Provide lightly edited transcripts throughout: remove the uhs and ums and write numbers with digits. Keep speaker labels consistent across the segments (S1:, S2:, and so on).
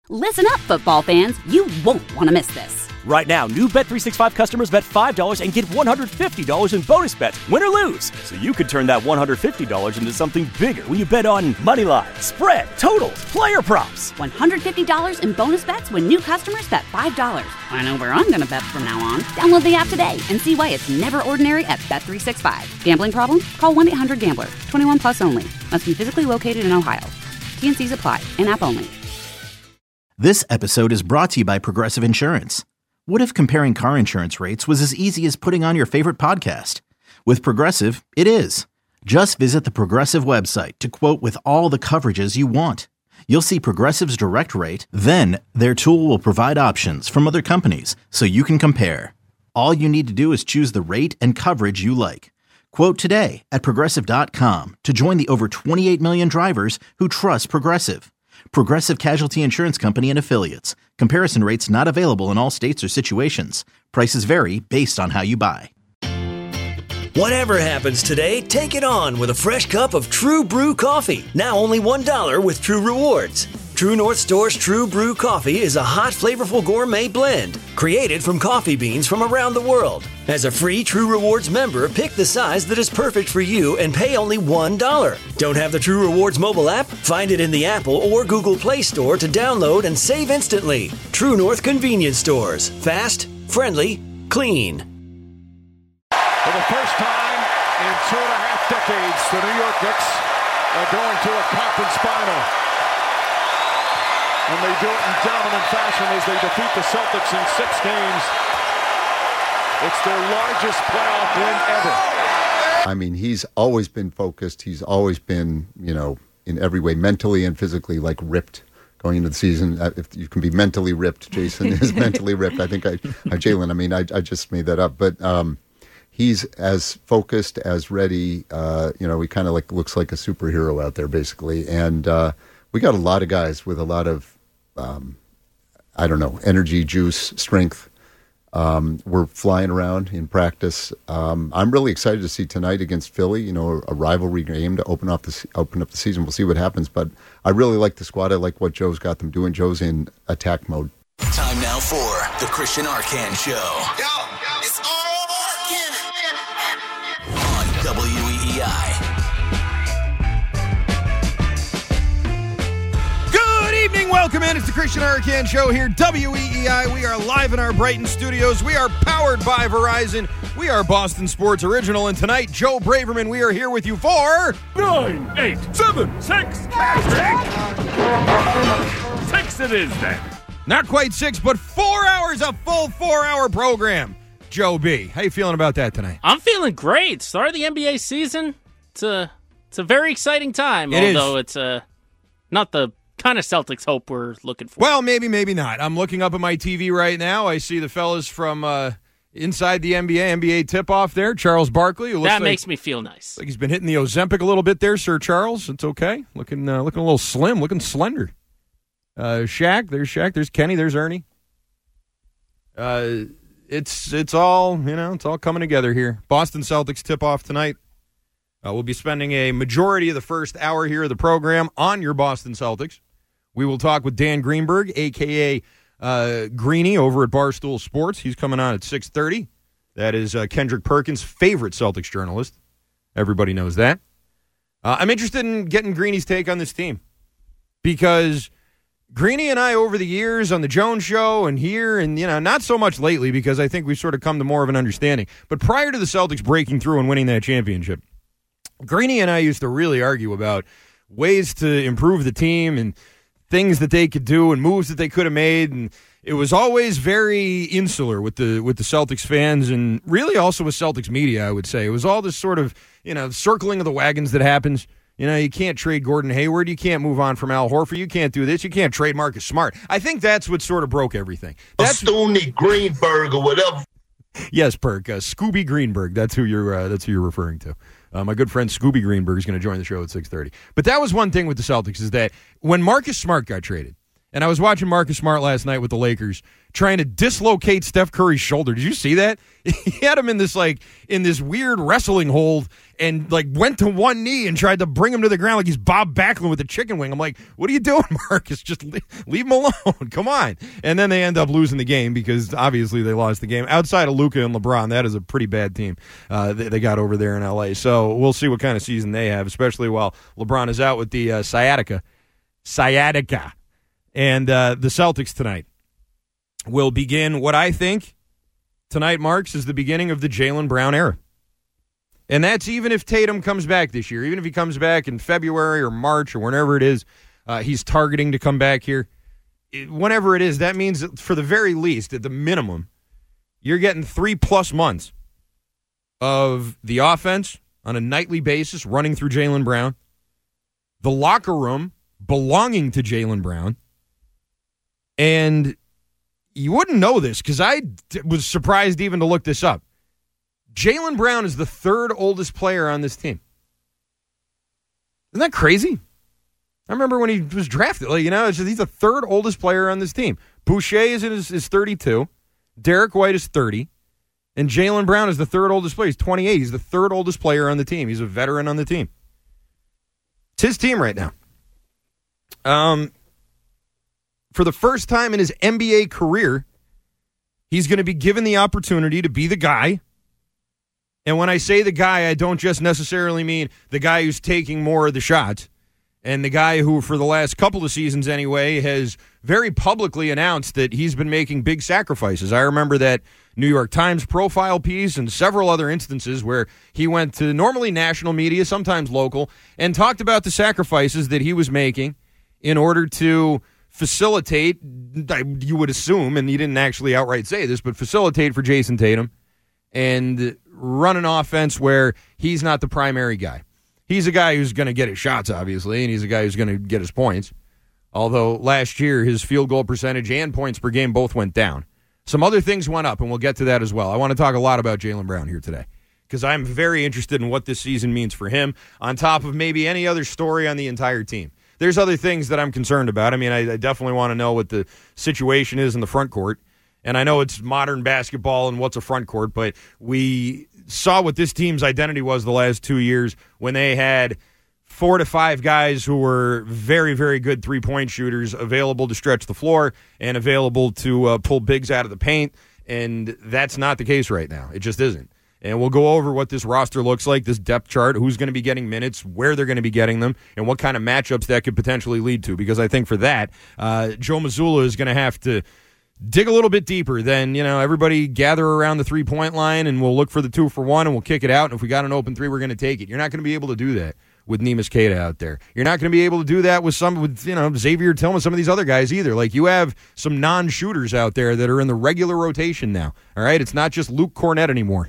S1: Listen up, football fans. You won't want to miss this.
S2: Right now, new Bet365 customers bet $5 and get $150 in bonus bets, win or lose. So you could turn that $150 into something bigger when you bet on money line, spread, totals, player props.
S1: $150 in bonus bets when new customers bet $5. I know where I'm going to bet from now on. Download the app today and see why it's never ordinary at Bet365. Gambling problem? Call 1-800-GAMBLER. 21 plus only. Must be physically located in Ohio. T&Cs apply. In-app only.
S3: This episode is brought to you by Progressive Insurance. What if comparing car insurance rates was as easy as putting on your favorite podcast? With Progressive, it is. Just visit the Progressive website to quote with all the coverages you want. You'll see Progressive's direct rate, then their tool will provide options from other companies so you can compare. All you need to do is choose the rate and coverage you like. Quote today at Progressive.com to join the over 28 million drivers who trust Progressive. Progressive Casualty Insurance Company and Affiliates. Comparison rates not available in all states or situations. Prices vary based on how you buy.
S4: Whatever happens today, take it on with a fresh cup of True Brew coffee. Now only $1 with True Rewards. True North Store's True Brew coffee is a hot, flavorful gourmet blend created from coffee beans from around the world. As a free True Rewards member, pick the size that is perfect for you and pay only $1. Don't have the True Rewards mobile app? Find it in the Apple or Google Play Store to download and save instantly. True North Convenience Stores. Fast, friendly, clean.
S5: For the first time in 2.5 decades, the New York Knicks are going to a conference final. And they do it in dominant fashion as they defeat the Celtics in 6 games. It's their largest playoff win ever.
S6: I mean, he's always been focused. He's always been, in every way, mentally and physically, ripped going into the season. If you can be mentally ripped, Jason is mentally ripped. I think Jalen, I just made that up. But he's as focused, as ready. He kind of looks like a superhero out there, basically. And we got a lot of guys with a lot of, energy, juice, strength. We're flying around in practice. I'm really excited to see tonight against Philly, a rivalry game to open up the season. We'll see what happens, but I really like the squad. I like what Joe's got them doing. Joe's in attack mode.
S7: Time now for the Christian Arcand Show.
S8: Yo, it's all Arcand.
S7: On WEEI.
S9: Welcome in. It's the Christian Arcand Show here, WEEI. We are live in our Brighton studios. We are powered by Verizon. We are Boston Sports Original. And tonight, Joe Braverman, we are here with you for
S10: 9, 8, 7, 6, 6 it is then.
S9: Not quite 6, but 4 hours, a full 4-hour program. Joe B., how you feeling about that tonight?
S11: I'm feeling great. Start of the NBA season. It's a very exciting time, although it's not the kind of Celtics hope we're looking for.
S9: Well, maybe not. I'm looking up at my TV right now. I see the fellas from inside the NBA tip-off there, Charles Barkley.
S11: That makes me feel nice.
S9: Like he's been hitting the Ozempic a little bit there, Sir Charles. It's okay. Looking a little slim, looking slender. Shaq, there's Kenny, there's Ernie. It's all, it's all coming together here. Boston Celtics tip-off tonight. We'll be spending a majority of the first hour here of the program on your Boston Celtics. We will talk with Dan Greenberg, a.k.a. Greeny, over at Barstool Sports. He's coming on at 6:30. That is Kendrick Perkins' favorite Celtics journalist. Everybody knows that. I'm interested in getting Greeny's take on this team because Greeny and I, over the years on the Jones Show and here, and not so much lately because I think we've sort of come to more of an understanding, but prior to the Celtics breaking through and winning that championship, Greeny and I used to really argue about ways to improve the team and things that they could do and moves that they could have made, and it was always very insular with the Celtics fans and really also with Celtics media, I would say. It was all this sort of, circling of the wagons that happens. You can't trade Gordon Hayward. You can't move on from Al Horford. You can't do this. You can't trade Marcus Smart. I think that's what sort of broke everything. That's
S8: Stoney Greenberg or whatever.
S9: Yes, Perk. Scooby Greenberg. That's who you're referring to. My good friend Scooby Greenberg is going to join the show at 6:30. But that was one thing with the Celtics is that when Marcus Smart got traded, And I was watching Marcus Smart last night with the Lakers trying to dislocate Steph Curry's shoulder. Did you see that? He had him in this weird wrestling hold and went to one knee and tried to bring him to the ground like he's Bob Backlund with a chicken wing. I'm like, what are you doing, Marcus? Just leave him alone. Come on. And then they end up losing the game because obviously they lost the game. Outside of Luka and LeBron, that is a pretty bad team they got over there in L.A. So we'll see what kind of season they have, especially while LeBron is out with the sciatica. And the Celtics tonight will begin what I think tonight marks as the beginning of the Jaylen Brown era. And that's even if Tatum comes back this year, even if he comes back in February or March or whenever it is he's targeting to come back here. Whenever it is, that means that for the very least, at the minimum, you're getting 3+ months of the offense on a nightly basis running through Jaylen Brown, the locker room belonging to Jaylen Brown. And you wouldn't know this because I was surprised even to look this up. Jaylen Brown is the third oldest player on this team. Isn't that crazy? I remember when he was drafted. He's the third oldest player on this team. Boucher is 32. Derek White is 30. And Jaylen Brown is the third oldest player. He's 28. He's the third oldest player on the team. He's a veteran on the team. It's his team right now. For the first time in his NBA career, he's going to be given the opportunity to be the guy. And when I say the guy, I don't just necessarily mean the guy who's taking more of the shots and the guy who, for the last couple of seasons anyway, has very publicly announced that he's been making big sacrifices. I remember that New York Times profile piece and several other instances where he went to normally national media, sometimes local, and talked about the sacrifices that he was making in order to facilitate, you would assume, and he didn't actually outright say this, but facilitate for Jason Tatum and run an offense where he's not the primary guy. He's a guy who's going to get his shots, obviously, and he's a guy who's going to get his points. Although last year his field goal percentage and points per game both went down. Some other things went up, and we'll get to that as well. I want to talk a lot about Jaylen Brown here today because I'm very interested in what this season means for him on top of maybe any other story on the entire team. There's other things that I'm concerned about. I mean, I definitely want to know what the situation is in the front court. And I know it's modern basketball and what's a front court, but we saw what this team's identity was the last 2 years when they had 4 to 5 guys who were very, very good three-point shooters available to stretch the floor and available to pull bigs out of the paint. And that's not the case right now. It just isn't. And we'll go over what this roster looks like, this depth chart, who's going to be getting minutes, where they're going to be getting them, and what kind of matchups that could potentially lead to. Because I think for that, Joe Mazzulla is going to have to dig a little bit deeper than, everybody gather around the three-point line and we'll look for the 2-for-1 and we'll kick it out. And if we got an open three, we're going to take it. You're not going to be able to do that with Neemias Queta out there. You're not going to be able to do that with Xavier Tillman, some of these other guys either. Like, you have some non-shooters out there that are in the regular rotation now. All right? It's not just Luke Cornett anymore.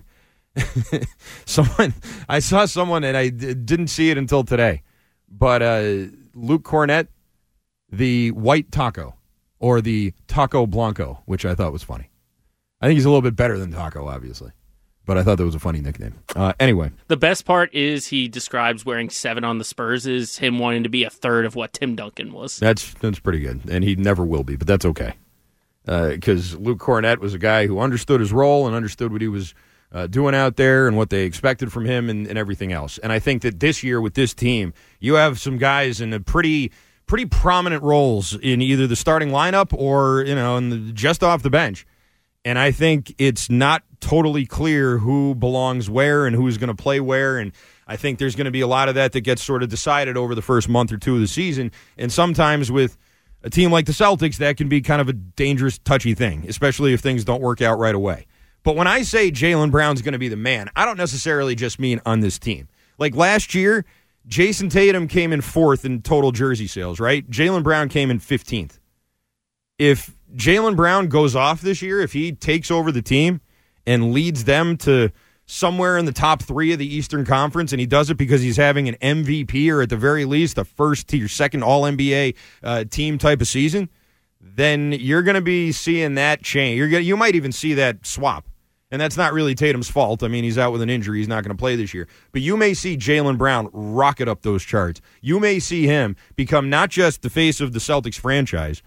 S9: I saw someone, and I didn't see it until today, but Luke Cornett, the white taco, or the Taco Blanco, which I thought was funny. I think he's a little bit better than Taco, obviously, but I thought that was a funny nickname. Anyway.
S11: The best part is he describes wearing 7 on the Spurs as him wanting to be a third of what Tim Duncan was.
S9: That's pretty good, and he never will be, but that's okay. Because Luke Cornett was a guy who understood his role and understood what he was doing out there and what they expected from him and everything else. And I think that this year with this team, you have some guys in a pretty prominent roles in either the starting lineup or, just off the bench. And I think it's not totally clear who belongs where and who's going to play where. And I think there's going to be a lot of that gets sort of decided over the first month or two of the season. And sometimes with a team like the Celtics, that can be kind of a dangerous, touchy thing, especially if things don't work out right away. But when I say Jaylen Brown's going to be the man, I don't necessarily just mean on this team. Like last year, Jason Tatum came in 4th in total jersey sales, right? Jaylen Brown came in 15th. If Jaylen Brown goes off this year, if he takes over the team and leads them to somewhere in the top 3 of the Eastern Conference, and he does it because he's having an MVP or at the very least a first or second All-NBA team type of season, then you're going to be seeing that change. You might even see that swap. And that's not really Tatum's fault. I mean, he's out with an injury. He's not going to play this year. But you may see Jaylen Brown rocket up those charts. You may see him become not just the face of the Celtics franchise,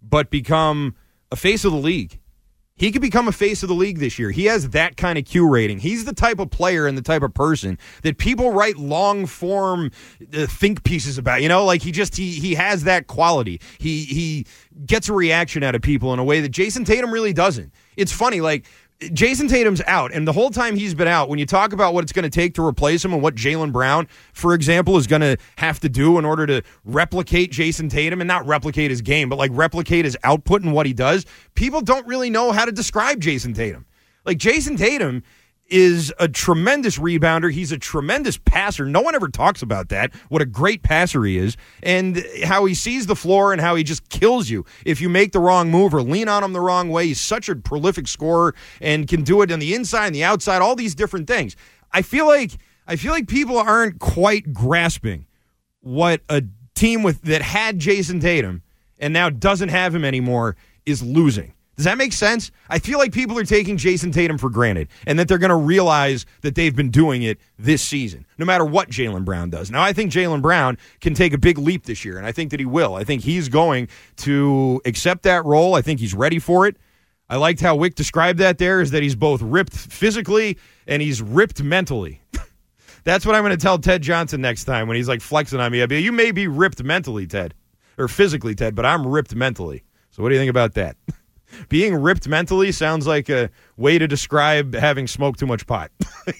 S9: but become a face of the league. He could become a face of the league this year. He has that kind of Q rating. He's the type of player and the type of person that people write long-form think pieces about. He has that quality. He gets a reaction out of people in a way that Jason Tatum really doesn't. It's funny, Jason Tatum's out, and the whole time he's been out, when you talk about what it's going to take to replace him and what Jaylen Brown, for example, is going to have to do in order to replicate Jason Tatum, and not replicate his game, but replicate his output and what he does, people don't really know how to describe Jason Tatum. Jason Tatum is a tremendous rebounder. He's a tremendous passer. No one ever talks about that, what a great passer he is, and how he sees the floor and how he just kills you if you make the wrong move or lean on him the wrong way. He's such a prolific scorer and can do it on the inside and the outside, all these different things. I feel like people aren't quite grasping what a team that had Jason Tatum and now doesn't have him anymore is losing. Does that make sense? I feel like people are taking Jason Tatum for granted and that they're going to realize that they've been doing it this season, no matter what Jaylen Brown does. Now, I think Jaylen Brown can take a big leap this year, and I think that he will. I think he's going to accept that role. I think he's ready for it. I liked how Wick described that there, is that he's both ripped physically and he's ripped mentally. That's what I'm going to tell Ted Johnson next time when he's flexing on me. I'll be, you may be ripped mentally, Ted, or physically, Ted, but I'm ripped mentally. So what do you think about that? Being ripped mentally sounds like a way to describe having smoked too much pot.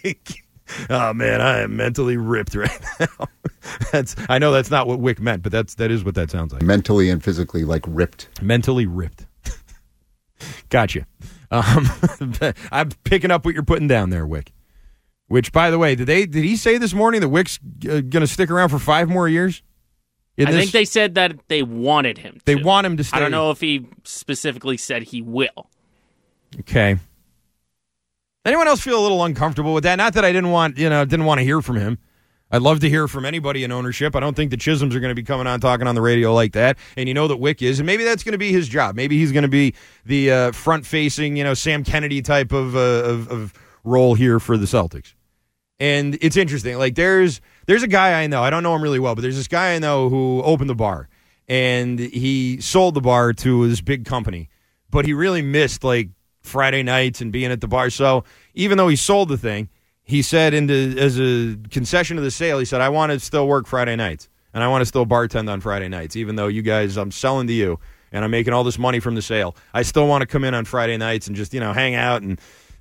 S9: Oh, man, I am mentally ripped right now. I know that's not what Wick meant, but that is what that sounds like.
S6: Mentally and physically, ripped.
S9: Mentally ripped. Gotcha. I'm picking up what you're putting down there, Wick. Which, by the way, did he say this morning that Wick's going to stick around for 5 more years?
S11: I think they said that they wanted him to.
S9: They want him to stay.
S11: I don't know if he specifically said he will.
S9: Okay. Anyone else feel a little uncomfortable with that? Not that I didn't want to hear from him. I'd love to hear from anybody in ownership. I don't think the Chisholms are going to be coming on talking on the radio like that. And you know that Wick is, and maybe that's going to be his job. Maybe he's going to be the front-facing, Sam Kennedy type of role here for the Celtics. And it's interesting. There's a guy I know. I don't know him really well, but there's this guy I know who opened the bar, and he sold the bar to this big company. But he really missed Friday nights and being at the bar. So even though he sold the thing, he said as a concession to the sale, he said, I want to still work Friday nights, and I want to still bartend on Friday nights, even though you guys, I'm selling to you, and I'm making all this money from the sale. I still want to come in on Friday nights and just hang out and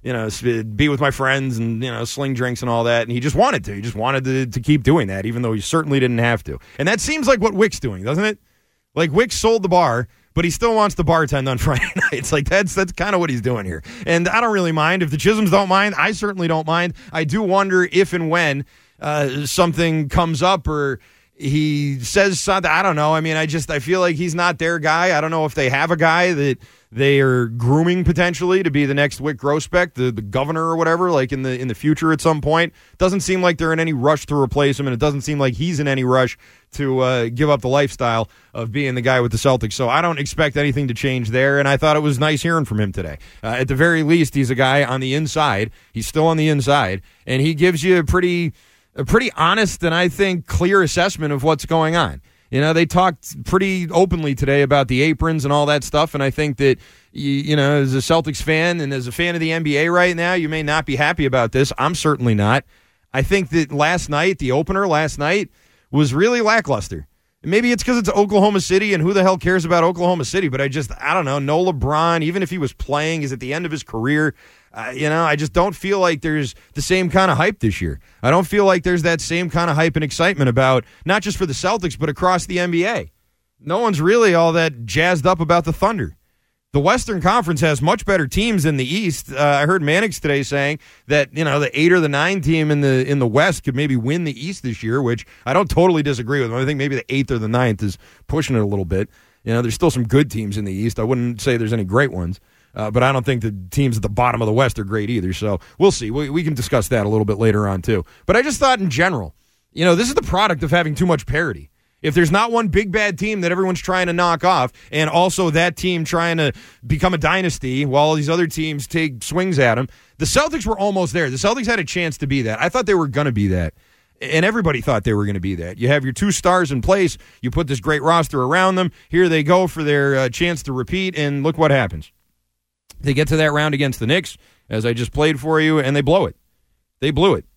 S9: be with my friends and, sling drinks and all that. And he just wanted to. He just wanted to keep doing that, even though he certainly didn't have to. And that seems like what Wick's doing, doesn't it? Wick sold the bar, but he still wants to bartend on Friday nights. That's kind of what he's doing here. And I don't really mind. If the Chisholms don't mind, I certainly don't mind. I do wonder if and when something comes up or he says something. I don't know. I mean, I feel like he's not their guy. I don't know if they have a guy that they are grooming potentially to be the next Wick Grousbeck, the governor or whatever, in the future at some point. Doesn't seem like they're in any rush to replace him, and it doesn't seem like he's in any rush to give up the lifestyle of being the guy with the Celtics. So I don't expect anything to change there, and I thought it was nice hearing from him today. At the very least, he's a guy on the inside. He's still on the inside, and he gives you a pretty honest and I think clear assessment of what's going on. They talked pretty openly today about the aprons and all that stuff, and I think that, as a Celtics fan and as a fan of the NBA right now, you may not be happy about this. I'm certainly not. I think that the opener last night, was really lackluster. Maybe it's because it's Oklahoma City, and who the hell cares about Oklahoma City, but I don't know. No LeBron, even if he was playing, he's at the end of his career. I just don't feel like there's the same kind of hype this year. I don't feel like there's that same kind of hype and excitement about, not just for the Celtics, but across the NBA. No one's really all that jazzed up about the Thunder. The Western Conference has much better teams than the East. I heard Mannix today saying that, the 8 or the 9 team in the West could maybe win the East this year, which I don't totally disagree with. I think maybe the 8th or the 9th is pushing it a little bit. There's still some good teams in the East. I wouldn't say there's any great ones. But I don't think the teams at the bottom of the West are great either. So we'll see. We can discuss that a little bit later on, too. But I just thought in general, this is the product of having too much parity. If there's not one big bad team that everyone's trying to knock off, and also that team trying to become a dynasty while all these other teams take swings at them, the Celtics were almost there. The Celtics had a chance to be that. I thought they were going to be that. And everybody thought they were going to be that. You have your 2 stars in place. You put this great roster around them. Here they go for their chance to repeat, and look what happens. They get to that round against the Knicks, as I just played for you, and they blow it. They blew it.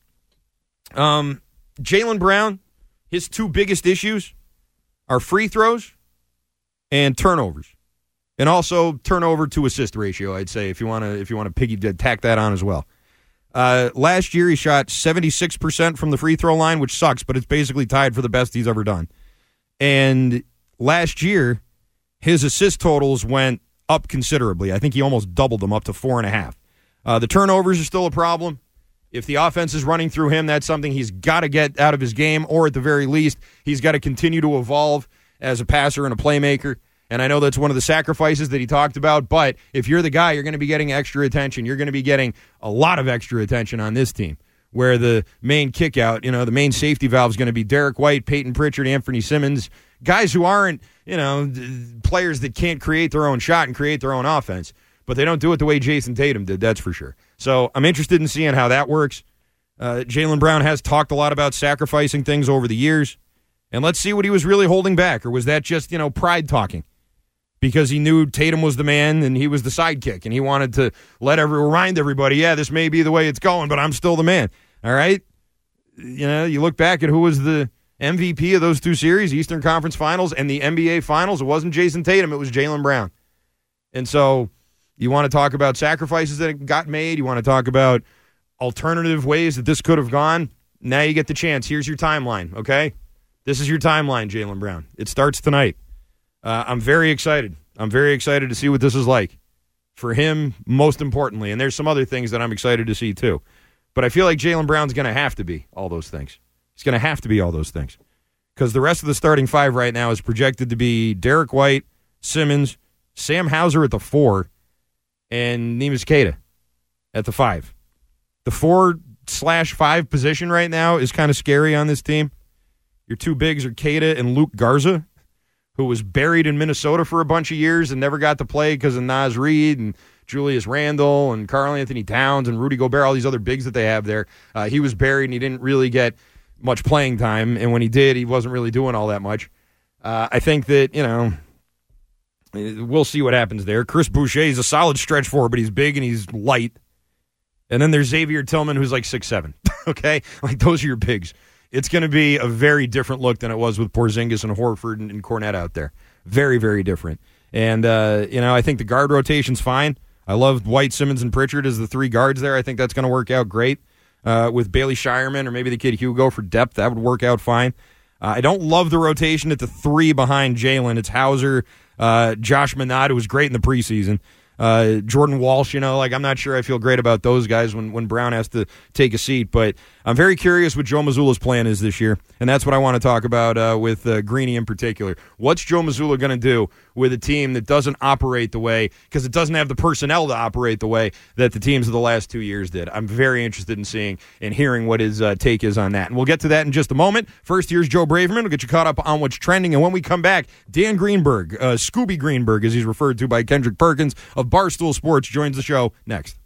S9: Jaylen Brown, his 2 biggest issues are free throws and turnovers. And also turnover to assist ratio, I'd say, if you want to tack that on as well. Last year, he shot 76% from the free throw line, which sucks, but it's basically tied for the best he's ever done. And last year, his assist totals went up considerably. I think he almost doubled them up to 4.5. The turnovers are still a problem. If the offense is running through him, that's something he's got to get out of his game, or at the very least, he's got to continue to evolve as a passer and a playmaker. And I know that's one of the sacrifices that he talked about, but if you're the guy, you're going to be getting extra attention. You're going to be getting a lot of extra attention on this team, where the main kick-out, the main safety valve is going to be Derek White, Peyton Pritchard, Anthony Simmons, guys who aren't, players that can't create their own shot and create their own offense, but they don't do it the way Jason Tatum did, that's for sure. So I'm interested in seeing how that works. Jaylen Brown has talked a lot about sacrificing things over the years, and let's see what he was really holding back, or was that just, pride talking? Because he knew Tatum was the man and he was the sidekick, and he wanted to remind everybody, this may be the way it's going, but I'm still the man. All right? You look back at who was the MVP of those 2 series, Eastern Conference Finals and the NBA Finals. It wasn't Jason Tatum, it was Jaylen Brown. And so you want to talk about sacrifices that got made, you want to talk about alternative ways that this could have gone. Now you get the chance. Here's your timeline, okay? This is your timeline, Jaylen Brown. It starts tonight. I'm very excited. I'm very excited to see what this is like for him, most importantly. And there's some other things that I'm excited to see, too. But I feel like Jaylen Brown's going to have to be all those things. He's going to have to be all those things. Because the rest of the starting 5 right now is projected to be Derek White, Simmons, Sam Hauser at the 4, and Neemias Queta at the 5. The 4/5 position right now is kind of scary on this team. Your 2 bigs are Queta and Luke Garza, who was buried in Minnesota for a bunch of years and never got to play because of Naz Reid and Julius Randle and Karl Anthony Towns and Rudy Gobert, all these other bigs that they have there. He was buried and he didn't really get much playing time, and when he did, he wasn't really doing all that much. I think that, we'll see what happens there. Chris Boucher is a solid stretch forward, but he's big and he's light. And then there's Xavier Tillman, who's like 6'7". Okay? Like, those are your bigs. It's going to be a very different look than it was with Porzingis and Horford and Cornette out there. Very, very different. And, I think the guard rotation's fine. I love White, Simmons, and Pritchard as the 3 guards there. I think that's going to work out great. With Bailey Shireman or maybe the kid Hugo for depth, that would work out fine. I don't love the rotation at the 3 behind Jaylen. It's Hauser, Josh Minott, who was great in the preseason. Jordan Walsh, I'm not sure I feel great about those guys when Brown has to take a seat, but I'm very curious what Joe Mazzulla's plan is this year, and that's what I want to talk about with Greeny in particular. What's Joe Mazzulla going to do with a team that doesn't operate the way, because it doesn't have the personnel to operate the way that the teams of the last 2 years did? I'm very interested in seeing and hearing what his take is on that, and we'll get to that in just a moment. First, here's Joe Braverman. We'll get you caught up on what's trending, and when we come back, Dan Greenberg, Scooby Greenberg, as he's referred to by Kendrick Perkins of Barstool Sports, joins the show next.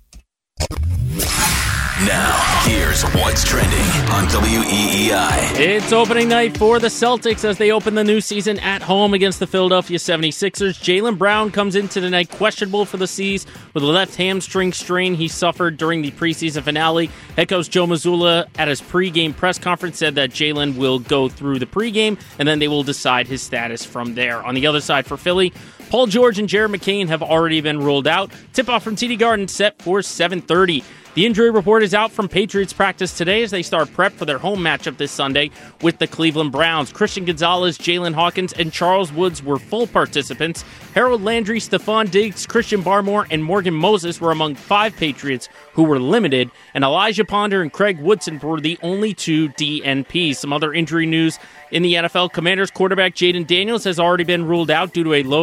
S7: Now, here's what's trending on WEEI.
S11: It's opening night for the Celtics as they open the new season at home against the Philadelphia 76ers. Jaylen Brown comes into the night questionable for the C's with a left hamstring strain he suffered during the preseason finale. Head coach Joe Mazzulla at his pregame press conference said that Jaylen will go through the pregame and then they will decide his status from there. On the other side for Philly, Paul George and Jared McCain have already been ruled out. Tip-off from TD Garden set for 7:30. The injury report is out from Patriots practice today as they start prep for their home matchup this Sunday with the Cleveland Browns. Christian Gonzalez, Jalen Hawkins, and Charles Woods were full participants. Harold Landry, Stephon Diggs, Christian Barmore, and Morgan Moses were among 5 Patriots who were limited, and Elijah Ponder and Craig Woodson were the only 2 DNPs. Some other injury news in the NFL. Commanders quarterback Jaden Daniels has already been ruled out due to a low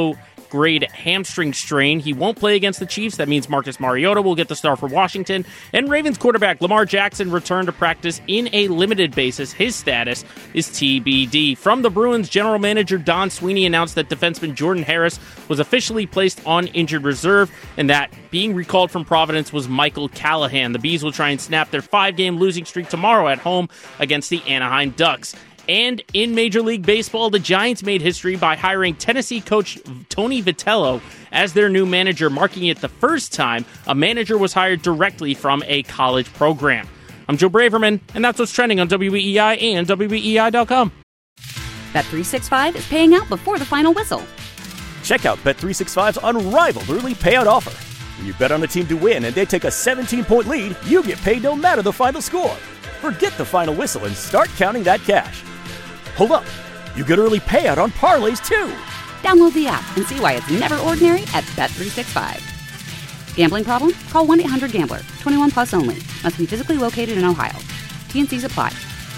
S11: grade hamstring strain. He won't play against the Chiefs. That means Marcus Mariota will get the start for Washington. And Ravens quarterback Lamar Jackson returned to practice in a limited basis. His status is TBD. From the Bruins, general manager Don Sweeney announced that defenseman Jordan Harris was officially placed on injured reserve, and that being recalled from Providence was Michael Callahan. The Bees will try and snap their 5-game losing streak tomorrow at home against the Anaheim Ducks. And in Major League Baseball, the Giants made history by hiring Tennessee coach Tony Vitello as their new manager, marking it the first time a manager was hired directly from a college program. I'm Joe Braverman, and that's what's trending on WEEI and WEEI.com.
S1: Bet365 is paying out before the final whistle.
S2: Check out Bet365's unrivaled early payout offer. When you bet on a team to win and they take a 17-point lead, you get paid no matter the final score. Forget the final whistle and start counting that cash. Hold up. You get early payout on parlays, too.
S1: Download the app and see why it's never ordinary at Bet365. Gambling problem? Call 1-800-GAMBLER. 21 plus only. Must be physically located in Ohio. T&Cs apply.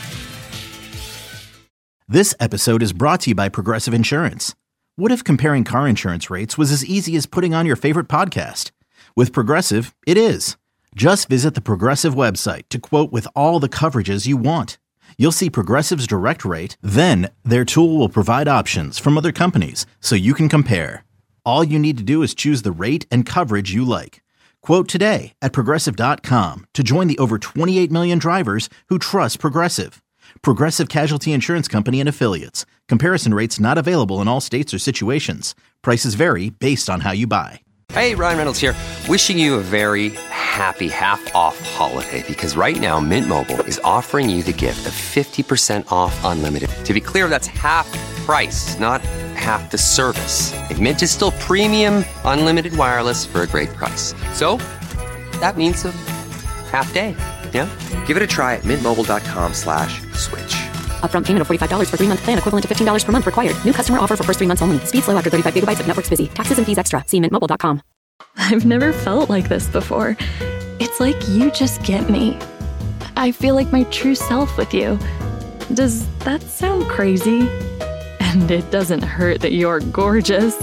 S3: This episode is brought to you by Progressive Insurance. What if comparing car insurance rates was as easy as putting on your favorite podcast? With Progressive, it is. Just visit the Progressive website to quote with all the coverages you want. You'll see Progressive's direct rate, then their tool will provide options from other companies so you can compare. All you need to do is choose the rate and coverage you like. Quote today at Progressive.com to join the over 28 million drivers who trust Progressive. Progressive Casualty Insurance Company and Affiliates. Comparison rates not available in all states or situations. Prices vary based on how you buy.
S12: Hey, Ryan Reynolds here. Wishing you a very happy half-off holiday because right now Mint Mobile is offering you the gift of 50% off unlimited. To be clear, that's half price, not half the service. And Mint is still premium unlimited wireless for a great price. So that means a half day. Yeah? Give it a try at mintmobile.com/switch.
S13: Upfront payment of $45 for 3-month plan, equivalent to $15 per month required. New customer offer for first 3 months only. Speed slow after 35 gigabytes if network's busy. Taxes and fees extra. See mintmobile.com.
S14: I've never felt like this before. It's like you just get me. I feel like my true self with you. Does that sound crazy? And it doesn't hurt that you're gorgeous.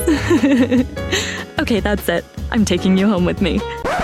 S14: Okay, that's it. I'm taking you home with me.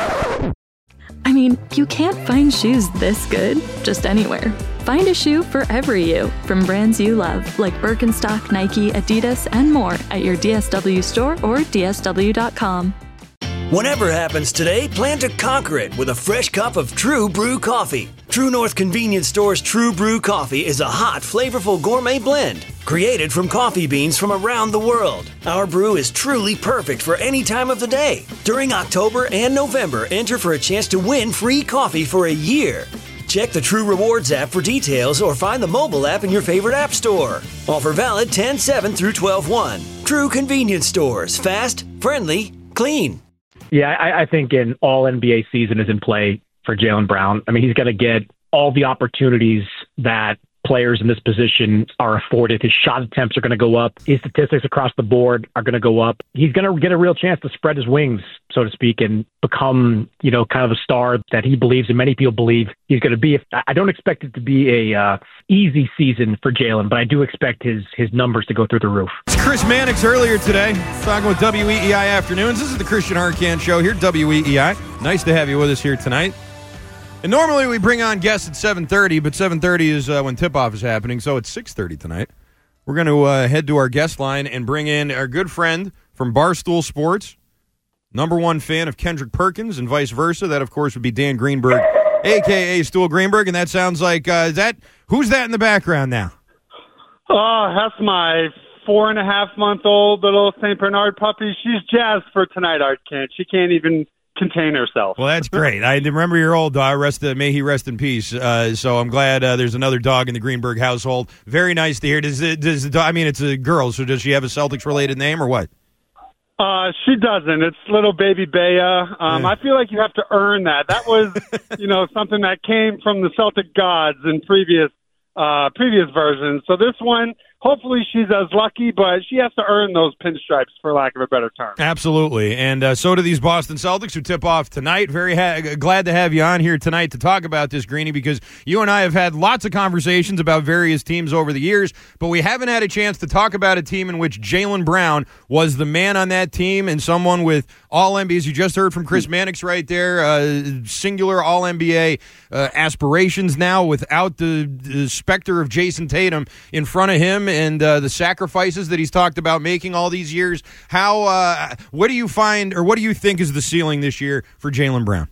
S14: I mean, you can't find shoes this good just anywhere. Find a shoe for every you from brands you love, like Birkenstock, Nike, Adidas, and more at your DSW store or DSW.com.
S4: Whatever happens today, plan to conquer it with a fresh cup of True Brew coffee. True North Convenience Store's True Brew coffee is a hot, flavorful gourmet blend created from coffee beans from around the world. Our brew is truly perfect for any time of the day. During October and November, enter for a chance to win free coffee for a year. Check the True Rewards app for details or find the mobile app in your favorite app store. Offer valid 10/7 through 12/1. True Convenience Stores. Fast, friendly, clean.
S15: Yeah, I think an all-NBA season is in play for Jaylen Brown. I mean, he's going to get all the opportunities that players in this position are afforded. His shot attempts are going to go up. His statistics across the board are going to go up. He's going to get a real chance to spread his wings, so to speak, and become, kind of a star that he believes and many people believe he's going to be. I don't expect it to be a easy season for Jaylen, but I do expect his numbers to go through the roof.
S9: It's Chris Mannix earlier today, talking with WEEI Afternoons. This is the Christian Arcand Show here at WEEI. Nice to have you with us here tonight. And normally we bring on guests at 7:30, but 7:30 is when tip-off is happening, so it's 6:30 tonight. We're going to head to our guest line and bring in our good friend from Barstool Sports, number one fan of Kendrick Perkins and vice versa. That, of course, would be Dan Greenberg, a.k.a. Stool Greenberg, and that sounds like, who's that in the background now?
S16: Oh, that's my 4.5-month-old little St. Bernard puppy. She's jazzed for tonight, Arcand. She can't even contain herself.
S9: Well, that's great. I remember your old dog. May he rest in peace. So I'm glad there's another dog in the Greenberg household. Very nice to hear. Does the dog? I mean, it's a girl, so does she have a Celtics-related name or what?
S16: She doesn't. It's little baby Bea. I feel like you have to earn that. That was, something that came from the Celtic gods in previous versions. So this one, hopefully she's as lucky, but she has to earn those pinstripes, for lack of a better term.
S9: Absolutely, and so do these Boston Celtics, who tip off tonight. Very glad to have you on here tonight to talk about this, Greeny, because you and I have had lots of conversations about various teams over the years, but we haven't had a chance to talk about a team in which Jaylen Brown was the man on that team and someone with All-NBA, you just heard from Chris Mannix right there, singular All-NBA aspirations now without the specter of Jason Tatum in front of him and the sacrifices that he's talked about making all these years. What do you find, or what do you think is the ceiling this year for Jaylen Brown?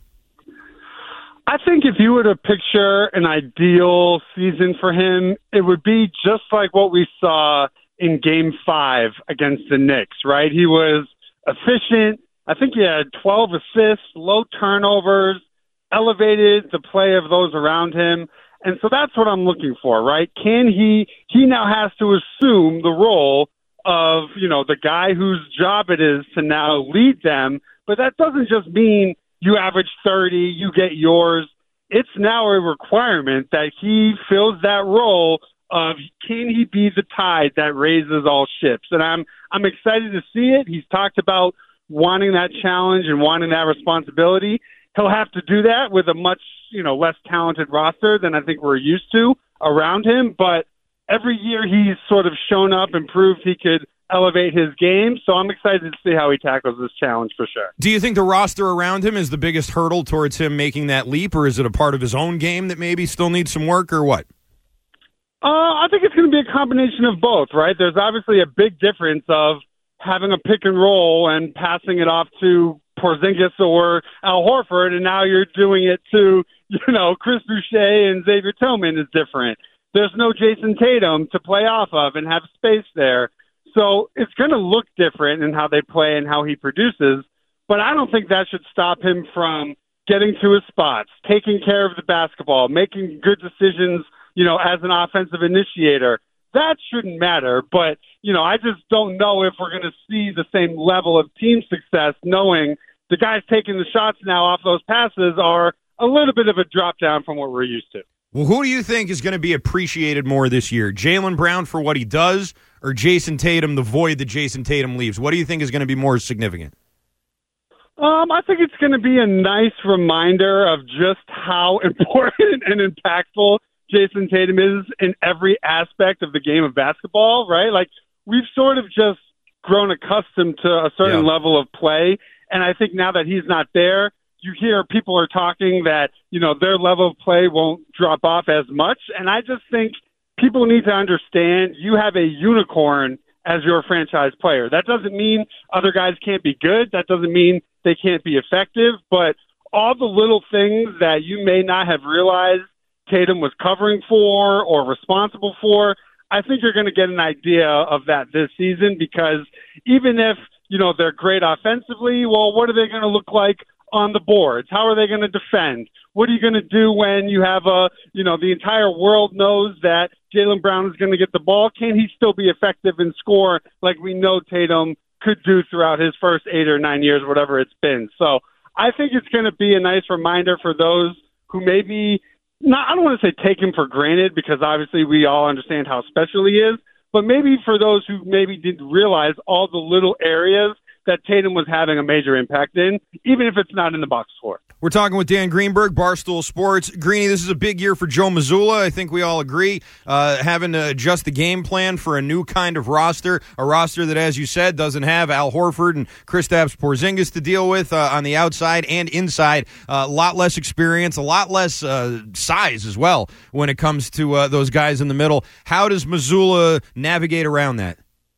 S16: I think if you were to picture an ideal season for him, it would be just like what we saw in Game 5 against the Knicks, right? He was efficient. I think he had 12 assists, low turnovers, elevated the play of those around him. And so that's what I'm looking for, right? He now has to assume the role of, the guy whose job it is to now lead them. But that doesn't just mean you average 30, you get yours. It's now a requirement that he fills that role of, can he be the tide that raises all ships? And I'm excited to see it. He's talked about wanting that challenge and wanting that responsibility. He'll have to do that with a much, less talented roster than I think we're used to around him. But every year he's sort of shown up and proved he could elevate his game. So I'm excited to see how he tackles this challenge for sure.
S9: Do you think the roster around him is the biggest hurdle towards him making that leap, or is it a part of his own game that maybe still needs some work, or what?
S16: I think it's going to be a combination of both, right? There's obviously a big difference of having a pick and roll and passing it off to Porzingis or Al Horford, and now you're doing it to, Chris Boucher and Xavier Tillman is different. There's no Jason Tatum to play off of and have space there. So it's going to look different in how they play and how he produces, but I don't think that should stop him from getting to his spots, taking care of the basketball, making good decisions, as an offensive initiator. That shouldn't matter, but, I just don't know if we're going to see the same level of team success knowing the guys taking the shots now off those passes are a little bit of a drop down from what we're used to.
S9: Well, who do you think is going to be appreciated more this year? Jaylen Brown for what he does, or Jason Tatum, the void that Jason Tatum leaves? What do you think is going to be more significant?
S16: I think it's going to be a nice reminder of just how important and impactful Jason Tatum is in every aspect of the game of basketball, right? Like, we've sort of just grown accustomed to a certain level of play, and I think now that he's not there, you hear people are talking that, their level of play won't drop off as much, and I just think people need to understand you have a unicorn as your franchise player. That doesn't mean other guys can't be good. That doesn't mean they can't be effective, but all the little things that you may not have realized Tatum was covering for or responsible for, I think you're going to get an idea of that this season, because even if, they're great offensively, well, what are they going to look like on the boards? How are they going to defend? What are you going to do when you have the entire world knows that Jaylen Brown is going to get the ball? Can he still be effective and score like we know Tatum could do throughout his first 8 or 9 years, whatever it's been? So I think it's going to be a nice reminder for those who maybe I don't want to say take him for granted, because obviously we all understand how special he is, but maybe for those who maybe didn't realize all the little areas that Tatum was having a major impact in, even if it's not in the box score.
S9: We're talking with Dan Greenberg, Barstool Sports. Greeny, this is a big year for Joe Mazzulla. I think we all agree, having to adjust the game plan for a new kind of roster, a roster that, as you said, doesn't have Al Horford and Kristaps Porzingis to deal with on the outside and inside. A lot less experience, a lot less size as well when it comes to those guys in the middle. How does Mazzulla navigate around that?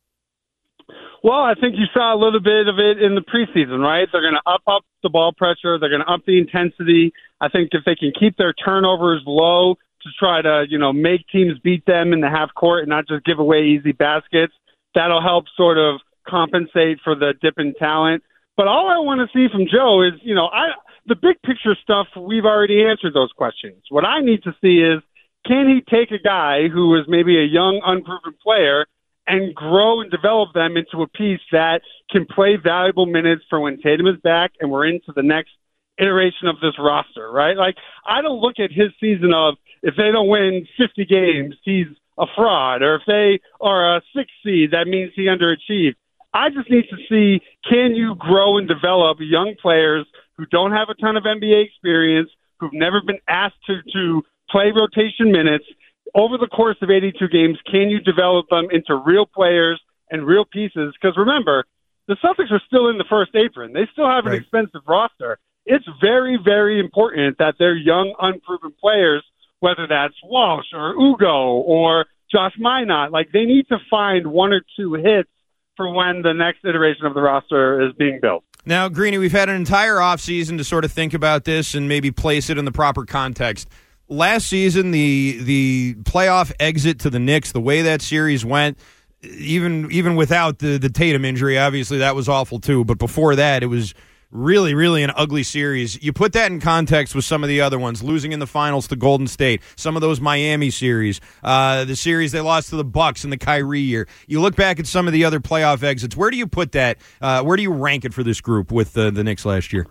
S16: Well, I think you saw a little bit of it in the preseason, right? They're going to up the ball pressure. They're going to up the intensity. I think if they can keep their turnovers low to try to, make teams beat them in the half court and not just give away easy baskets, that'll help sort of compensate for the dip in talent. But all I want to see from Joe is, the big picture stuff, we've already answered those questions. What I need to see is, can he take a guy who is maybe a young, unproven player and grow and develop them into a piece that can play valuable minutes for when Tatum is back and we're into the next iteration of this roster, right? Like, I don't look at his season of, if they don't win 50 games, he's a fraud, or if they are a 6 seed, that means he underachieved. I just need to see, can you grow and develop young players who don't have a ton of NBA experience, who've never been asked to play rotation minutes over the course of 82 games? Can you develop them into real players and real pieces? Because remember, the Celtics are still in the first apron. They still have an expensive roster. It's very, very important that they're young, unproven players, whether that's Walsh or Ugo or Josh Minot. Like, they need to find 1 or 2 hits for when the next iteration of the roster is being built.
S9: Now, Greeny, we've had an entire offseason to sort of think about this and maybe place it in the proper context. Last season, the playoff exit to the Knicks, the way that series went, even without the Tatum injury, obviously that was awful too. But before that, it was really, really an ugly series. You put that in context with some of the other ones, losing in the finals to Golden State, some of those Miami series, the series they lost to the Bucks in the Kyrie year. You look back at some of the other playoff exits. Where do you put that? Where do you rank it for this group with the Knicks last year?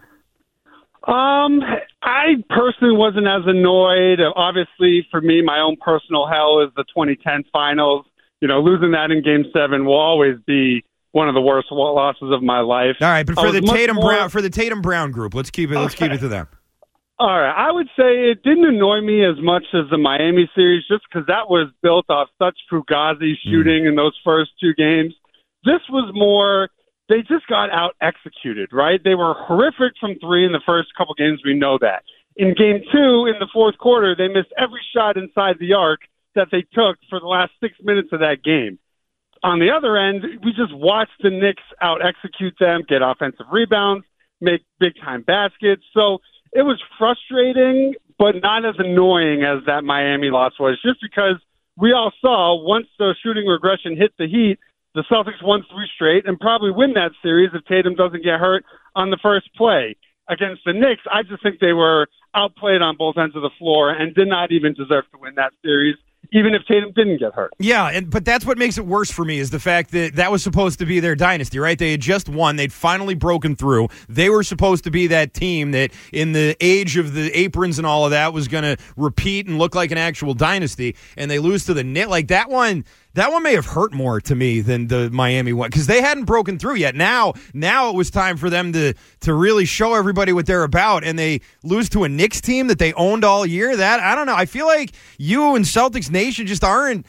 S16: I personally wasn't as annoyed. Obviously, for me, my own personal hell is the 2010 finals. You know, losing that in Game 7 will always be one of the worst losses of my life.
S9: All right, but for the Tatum Brown group, let's keep it to them.
S16: All right, I would say it didn't annoy me as much as the Miami series, just because that was built off such fugazi shooting in those first 2 games. This was more, they just got out executed, right? They were horrific from 3 in the first couple games. We know that. In Game 2, in the fourth quarter, they missed every shot inside the arc that they took for the last 6 minutes of that game. On the other end, we just watched the Knicks out-execute them, get offensive rebounds, make big-time baskets. So it was frustrating, but not as annoying as that Miami loss was, just because we all saw once the shooting regression hit the Heat, the Celtics won 3 straight and probably win that series if Tatum doesn't get hurt on the first play. Against the Knicks, I just think they were outplayed on both ends of the floor and did not even deserve to win that series, even if Tatum didn't get hurt.
S9: Yeah, but that's what makes it worse for me is the fact that that was supposed to be their dynasty, right? They had just won. They'd finally broken through. They were supposed to be that team that in the age of the aprons and all of that was going to repeat and look like an actual dynasty, and they lose to the Knicks. Like that one may have hurt more to me than the Miami one because they hadn't broken through yet. Now it was time for them to really show everybody what they're about, and they lose to a Knicks team that they owned all year. That I don't know. I feel like you and Celtics Nation just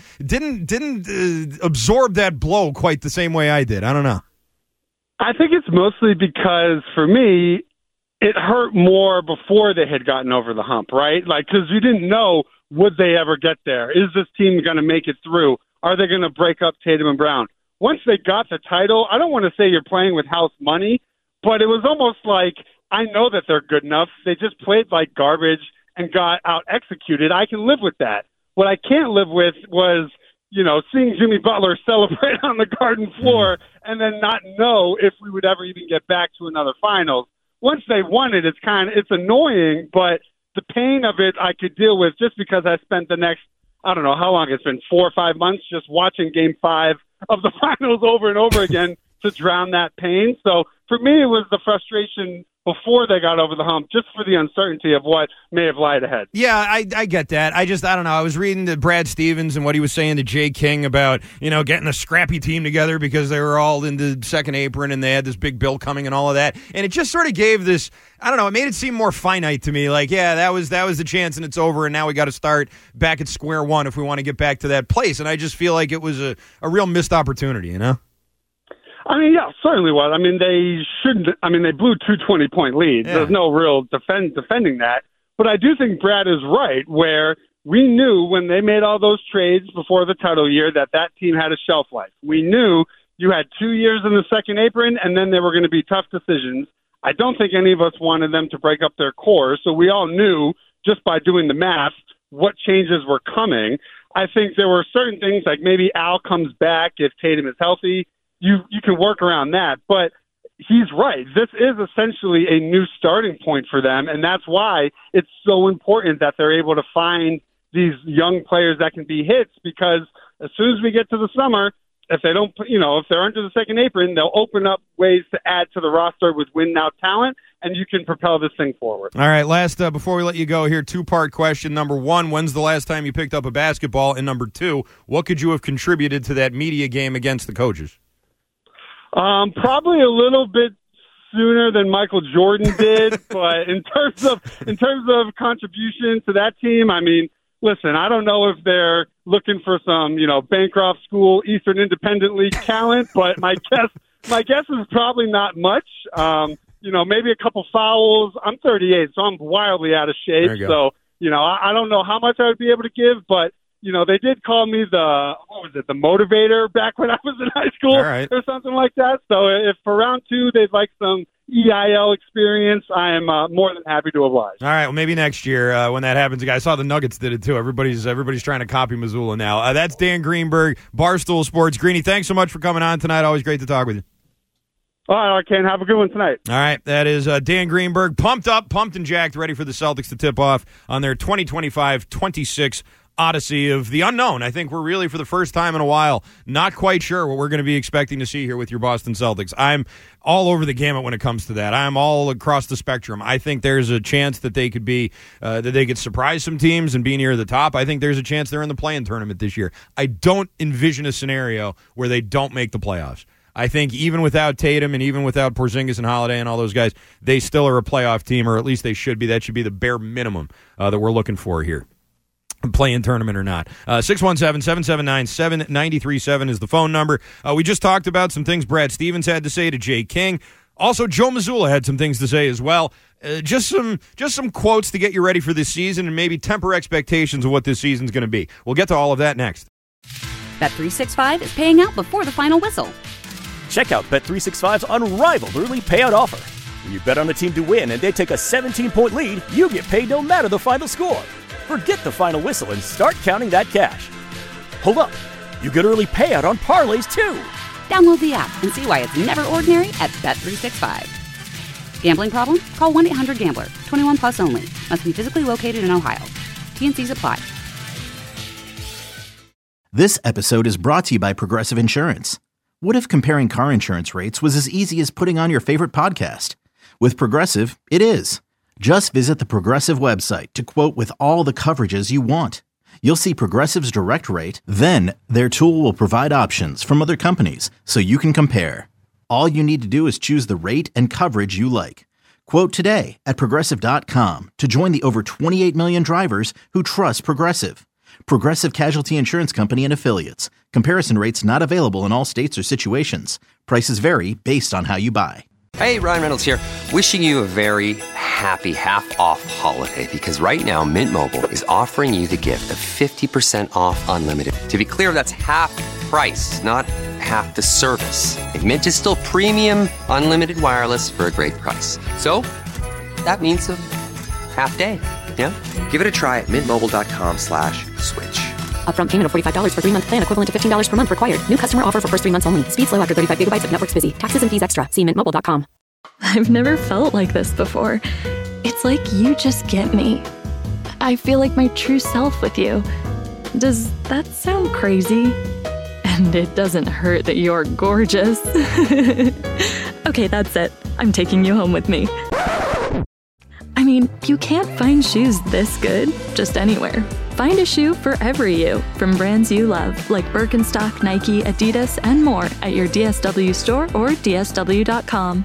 S9: didn't absorb that blow quite the same way I did. I don't know.
S16: I think it's mostly because for me, it hurt more before they had gotten over the hump, right? Like because you didn't know, would they ever get there? Is this team going to make it through? Are they going to break up Tatum and Brown? Once they got the title, I don't want to say you're playing with house money, but it was almost like, I know that they're good enough. They just played like garbage and got out-executed. I can live with that. What I can't live with was, seeing Jimmy Butler celebrate on the Garden floor and then not know if we would ever even get back to another finals. Once they won it, it's annoying, but the pain of it I could deal with just because I spent the next, I don't know how long it's been, 4 or 5 months just watching Game 5 of the finals over and over again to drown that pain. So for me, it was the frustration before they got over the hump, just for the uncertainty of what may have lied ahead.
S9: Yeah, I get that. I don't know. I was reading to Brad Stevens and what he was saying to Jay King about, getting a scrappy team together because they were all in the second apron and they had this big bill coming and all of that. And it just sort of gave this, I don't know, it made it seem more finite to me. Like, yeah, that was the chance and it's over and now we got to start back at square one if we want to get back to that place. And I just feel like it was a real missed opportunity,
S16: I mean, yeah, certainly was. I mean, they blew 2 20-point leads. Yeah. There's no real defending that. But I do think Brad is right, where we knew when they made all those trades before the title year that team had a shelf life. We knew you had 2 years in the second apron, and then there were going to be tough decisions. I don't think any of us wanted them to break up their core, so we all knew just by doing the math what changes were coming. I think there were certain things, like maybe Al comes back if Tatum is healthy. You can work around that, but he's right. This is essentially a new starting point for them, and that's why it's so important that they're able to find these young players that can be hits, because as soon as we get to the summer, if they don't, if they're under the second apron, they'll open up ways to add to the roster with win now talent, and you can propel this thing forward.
S9: All right, last, before we let you go here, two-part question. Number one, when's the last time you picked up a basketball? And number two, what could you have contributed to that media game against the coaches?
S16: Probably a little bit sooner than Michael Jordan did, but in terms of contribution to that team, I mean, listen, I don't know if they're looking for some, Bancroft School, Eastern Independent League talent, but my guess is probably not much. Maybe a couple fouls. I'm 38, so I'm wildly out of shape. So, I don't know how much I would be able to give, but they did call me the motivator back when I was in high school or something like that. So if for round two they'd like some EIL experience, I am more than happy to oblige.
S9: All right, well, maybe next year when that happens. I saw the Nuggets did it too. Everybody's trying to copy Missoula now. That's Dan Greenberg, Barstool Sports. Greeny, thanks so much for coming on tonight. Always great to talk with you.
S16: All right, Ken. Have a good one tonight.
S9: All right, that is Dan Greenberg, pumped and jacked, ready for the Celtics to tip off on their 2025-26 Odyssey of the unknown. I think we're really, for the first time in a while, not quite sure what we're going to be expecting to see here with your Boston Celtics. I'm all over the gamut when it comes to that. I'm all across the spectrum. I think there's a chance that they could be, that they could surprise some teams and be near the top. I think there's a chance they're in the play-in tournament this year. I don't envision a scenario where they don't make the playoffs. I think even without Tatum and even without Porzingis and Holiday and all those guys, they still are a playoff team, or at least they should be. That should be the bare minimum that we're looking for here. Play-in tournament or not. 617-779-7937 is the phone number. We just talked about some things Brad Stevens had to say to Jay King. Also, Joe Mazzulla had some things to say as well. Just some quotes to get you ready for this season and maybe temper expectations of what this season's going to be. We'll get to all of that next.
S1: Bet365 is paying out before the final whistle.
S2: Check out Bet365's unrivaled early payout offer. When you bet on a team to win and they take a 17-point lead, you get paid no matter the final score. Forget the final whistle and start counting that cash. Hold up. You get early payout on parlays, too.
S1: Download the app and see why it's never ordinary at Bet365. Gambling problem? Call 1-800-GAMBLER. 21 plus only. Must be physically located in Ohio. T&Cs apply.
S3: This episode is brought to you by Progressive Insurance. What if comparing car insurance rates was as easy as putting on your favorite podcast? With Progressive, it is. Just visit the Progressive website to quote with all the coverages you want. You'll see Progressive's direct rate, then their tool will provide options from other companies so you can compare. All you need to do is choose the rate and coverage you like. Quote today at Progressive.com to join the over 28 million drivers who trust Progressive. Progressive Casualty Insurance Company and Affiliates. Comparison rates not available in all states or situations. Prices vary based on how you buy.
S12: Hey, Ryan Reynolds here. Wishing you a very happy half-off holiday, because right now Mint Mobile is offering you the gift of 50% off unlimited. To be clear, that's half price, not half the service. And Mint is still premium unlimited wireless for a great price. So that means a half day. Yeah? Give it a try at mintmobile.com/switch.
S13: Upfront payment of $45 for 3-month plan, equivalent to $15 per month required. New customer offer for first 3 months only. Speed slow after 35 gigabytes if network's busy. Taxes and fees extra. See mintmobile.com.
S14: I've never felt like this before. It's like you just get me. I feel like my true self with you. Does that sound crazy? And it doesn't hurt that you're gorgeous. Okay, that's it. I'm taking you home with me. I mean, you can't find shoes this good just anywhere. Find a shoe for every you from brands you love, like Birkenstock, Nike, Adidas, and more at your DSW store or DSW.com.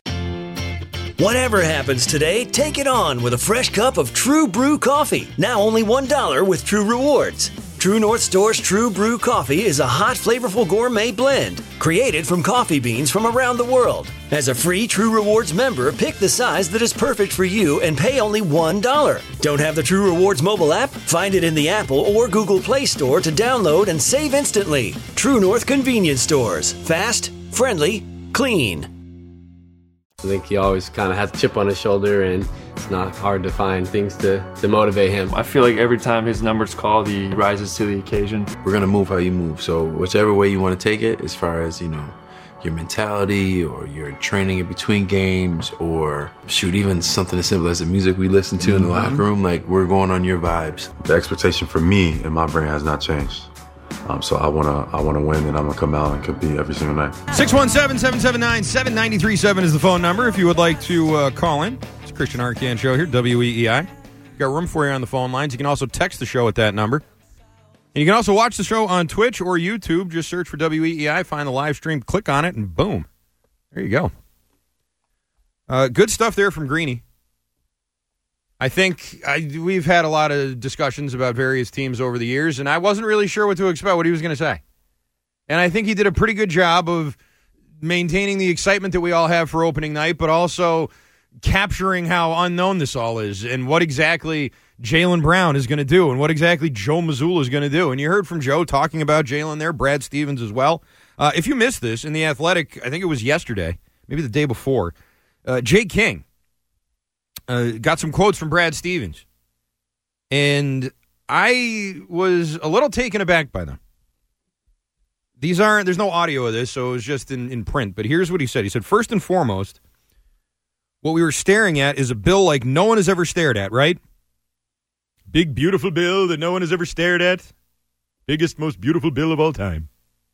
S4: Whatever happens today, take it on with a fresh cup of True Brew coffee. Now only $1 with True Rewards. True North Store's True Brew coffee is a hot, flavorful gourmet blend created from coffee beans from around the world. As a free True Rewards member, pick the size that is perfect for you and pay only $1. Don't have the True Rewards mobile app? Find it in the Apple or Google Play Store to download and save instantly. True North Convenience Stores. Fast, friendly, clean.
S17: I think he always kind of has a chip on his shoulder, and it's not hard to find things to motivate him.
S18: I feel like every time his number's called, he rises to the occasion.
S19: We're going to move how you move. So whichever way you want to take it, as far as, your mentality or your training in between games, or even something as simple as the music we listen to in the locker room, like, we're going on your vibes.
S20: The expectation for me and my brain has not changed.
S19: So I wanna win, and I'm gonna come out and compete every single night.
S9: 617-779-7937 is the phone number if you would like to call in. It's Christian Arcand Show here, WEEI. Got room for you on the phone lines. You can also text the show at that number. And you can also watch the show on Twitch or YouTube. Just search for WEEI, find the live stream, click on it, and boom. There you go. Good stuff there from Greeny. I think we've had a lot of discussions about various teams over the years, and I wasn't really sure what to expect, what he was going to say. And I think he did a pretty good job of maintaining the excitement that we all have for opening night, but also capturing how unknown this all is and what exactly Jaylen Brown is going to do and what exactly Joe Mazzulla is going to do. And you heard from Joe talking about Jaylen there, Brad Stevens as well. If you missed this, in The Athletic, I think it was yesterday, maybe the day before, Jay King got some quotes from Brad Stevens. And I was a little taken aback by them. There's no audio of this, so it was just in print. But here's what he said. He said, first and foremost, what we were staring at is a bill like no one has ever stared at, right? Big, beautiful bill that no one has ever stared at. Biggest, most beautiful bill of all time.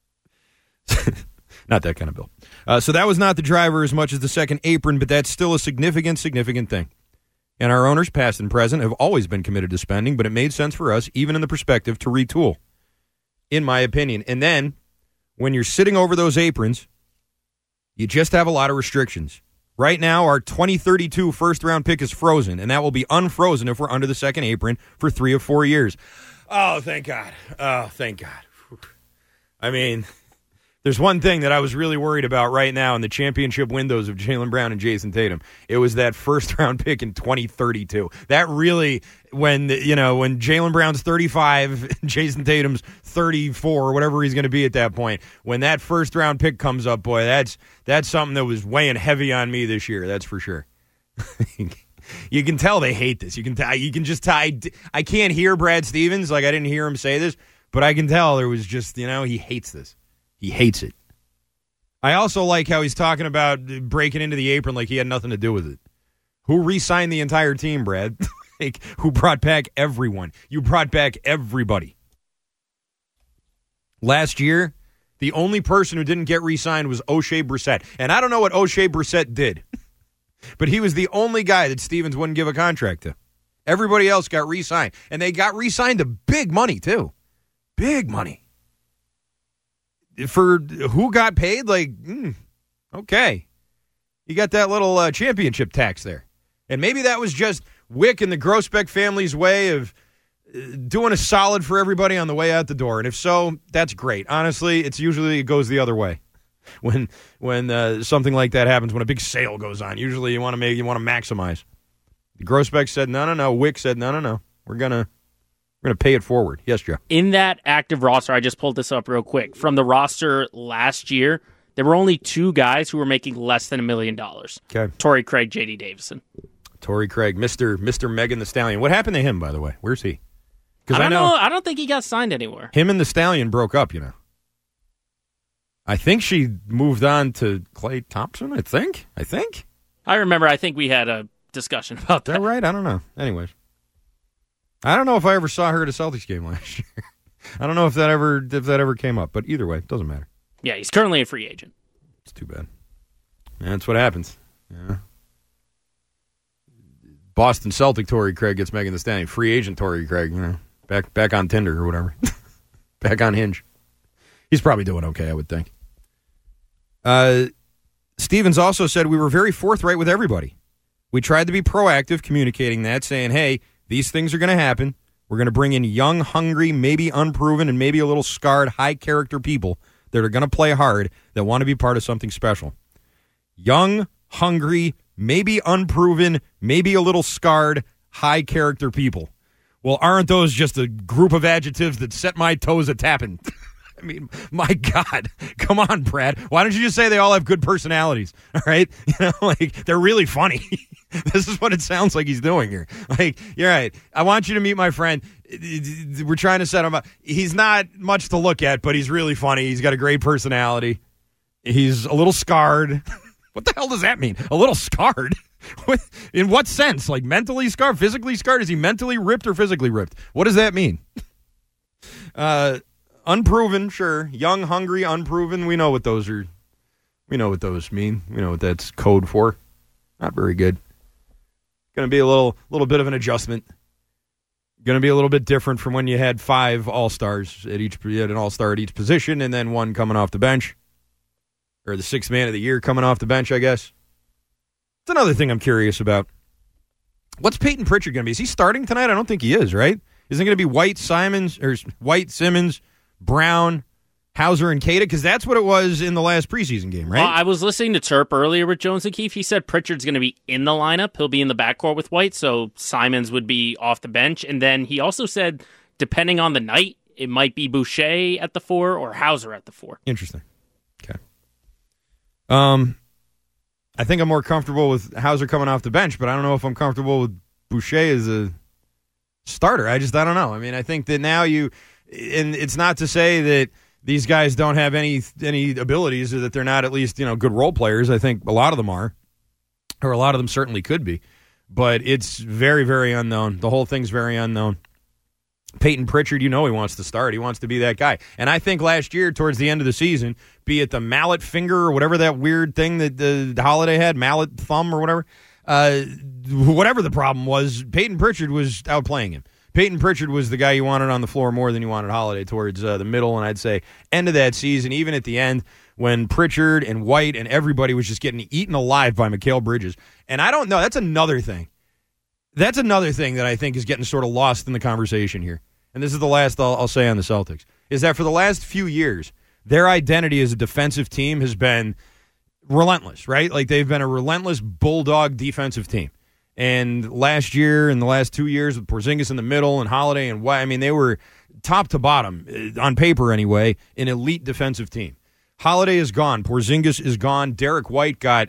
S9: Not that kind of bill. So that was not the driver as much as the second apron, but that's still a significant thing. And our owners, past and present, have always been committed to spending, but it made sense for us, even in the perspective, to retool, in my opinion. And then, when you're sitting over those aprons, you just have a lot of restrictions. Right now, our 2032 first-round pick is frozen, and that will be unfrozen if we're under the second apron for 3 or 4 years. Oh, thank God. Oh, thank God. I mean, there's one thing that I was really worried about right now in the championship windows of Jaylen Brown and Jason Tatum. It was that first-round pick in 2032. That really, when Jaylen Brown's 35 and Jason Tatum's 34 or whatever he's going to be at that point, when that first-round pick comes up, boy, that's something that was weighing heavy on me this year, that's for sure. You can tell they hate this. You can just tell. I can't hear Brad Stevens, like I didn't hear him say this, but I can tell there was just, he hates this. He hates it. I also like how he's talking about breaking into the apron like he had nothing to do with it. Who re-signed the entire team, Brad? Who brought back everyone? You brought back everybody. Last year, the only person who didn't get re-signed was O'Shea Brissett. And I don't know what O'Shea Brissett did, but he was the only guy that Stevens wouldn't give a contract to. Everybody else got re-signed. And they got re-signed to big money, too. Big money. For who got paid, okay. You got that little championship tax there. And maybe that was just Wick and the Grossbeck family's way of doing a solid for everybody on the way out the door. And if so, that's great. Honestly, it goes the other way. When something like that happens, when a big sale goes on, usually you want to maximize. The Grossbeck said, no. Wick said, no. We're going to pay it forward. Yes, Joe.
S11: In that active roster, I just pulled this up real quick. From the roster last year, there were only 2 guys who were making less than $1 million.
S9: Okay.
S11: Torrey Craig, J.D. Davison.
S9: Torrey Craig, Mr. Megan Thee Stallion. What happened to him, by the way? Where's he?
S11: I know. I don't think he got signed anywhere.
S9: Him and the Stallion broke up, I think she moved on to Klay Thompson, I think.
S11: I remember. I think we had a discussion about that.
S9: Is that right? I don't know. Anyways. I don't know if I ever saw her at a Celtics game last year. I don't know if that ever came up, but either way, it doesn't matter.
S11: Yeah, he's currently a free agent.
S9: It's too bad. That's what happens. Yeah. Boston Celtic Torrey Craig gets Megan Thee Stallion. Free agent Torrey Craig, back on Tinder or whatever. Back on Hinge. He's probably doing okay, I would think. Stevens also said we were very forthright with everybody. We tried to be proactive, communicating that, saying, hey, these things are going to happen. We're going to bring in young, hungry, maybe unproven, and maybe a little scarred, high-character people that are going to play hard, that want to be part of something special. Young, hungry, maybe unproven, maybe a little scarred, high-character people. Well, aren't those just a group of adjectives that set my toes a-tapping? I mean, my God. Come on, Brad. Why don't you just say they all have good personalities, all right? They're really funny. This is what it sounds like he's doing here. You're right. I want you to meet my friend. We're trying to set him up. He's not much to look at, but he's really funny. He's got a great personality. He's a little scarred. What the hell does that mean? A little scarred? In what sense? Mentally scarred? Physically scarred? Is he mentally ripped or physically ripped? What does that mean? unproven, sure. Young, hungry, unproven. We know what those are. We know what those mean. We know what that's code for. Not very good. Going to be a little bit of an adjustment. Going to be a little bit different from when you had 5 all-stars at each. You had an all-star at each position, and then one coming off the bench, or the 6th man of the year coming off the bench, I guess. It's another thing I'm curious about. What's Peyton Pritchard going to be? Is he starting tonight? I don't think he is, right? Isn't it going to be White, Simmons, Brown, Hauser, and Keita? Because that's what it was in the last preseason game, right?
S11: Well, I was listening to Terp earlier with Jones and Keefe. He said Pritchard's going to be in the lineup. He'll be in the backcourt with White, so Simons would be off the bench. And then he also said, depending on the night, it might be Boucher at the 4 or Hauser at the 4.
S9: Interesting. Okay. I think I'm more comfortable with Hauser coming off the bench, but I don't know if I'm comfortable with Boucher as a starter. I don't know. I mean, I think that now and it's not to say that these guys don't have any abilities or that they're not at least, good role players. I think a lot of them are, or a lot of them certainly could be, but it's very, very unknown. The whole thing's very unknown. Peyton Pritchard, he wants to start. He wants to be that guy. And I think last year, towards the end of the season, be it the mallet finger or whatever that weird thing that the Holiday had, mallet thumb or whatever, whatever the problem was, Peyton Pritchard was outplaying him. Peyton Pritchard was the guy you wanted on the floor more than you wanted Holiday towards the middle, and I'd say end of that season, even at the end when Pritchard and White and everybody was just getting eaten alive by Mikal Bridges. And I don't know, that's another thing. That's another thing that I think is getting sort of lost in the conversation here. And this is the last I'll say on the Celtics, is that for the last few years, their identity as a defensive team has been relentless, right? Like they've been a relentless bulldog defensive team. And last year and the last 2 years with Porzingis in the middle and Holiday and White, I mean, they were top to bottom, on paper anyway, an elite defensive team. Holiday is gone. Porzingis is gone. Derek White got,